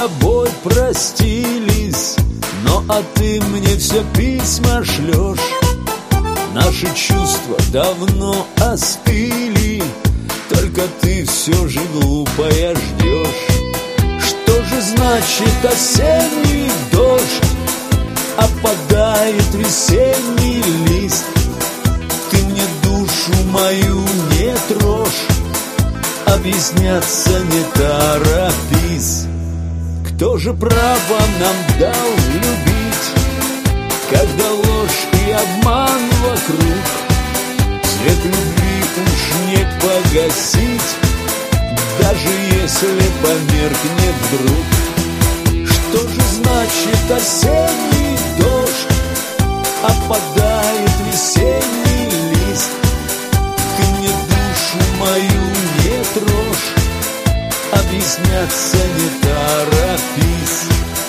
тобой простились, но а ты мне все письма шлешь. Наши чувства давно остыли, только ты все же глупая ждешь. Что же значит осенний дождь? Опадает весенний лист. Ты мне душу мою не трожь, объясняться не торопись. Кто же право нам дал любить, когда ложь и обман вокруг? Свет любви уж не погасить, даже если померкнет вдруг. Что же значит осенний дождь? Опадает весенний лист. Ты мне душу мою не трожь, объясняться не торопись.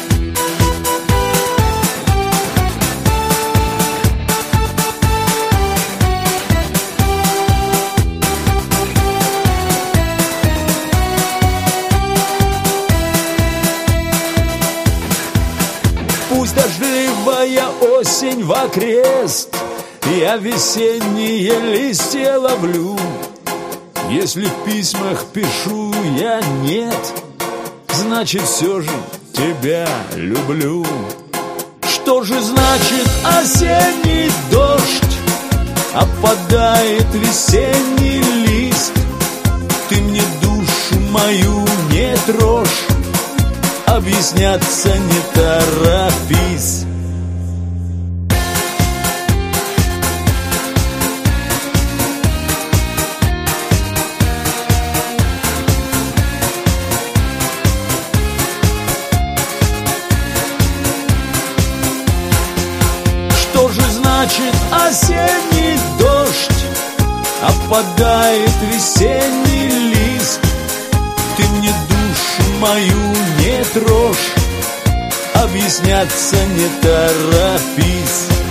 Пусть дождливая осень вокрест, я весенние листья ловлю. Если в письмах пишу я нет, значит все же тебя люблю. Что же значит осенний дождь? Опадает весенний лист. Ты мне душу мою не трожь, объясняться не торопись. Что же значит осенний дождь? Опадает весенний лист. Ты мне душу мою не трожь, объясняться не торопись.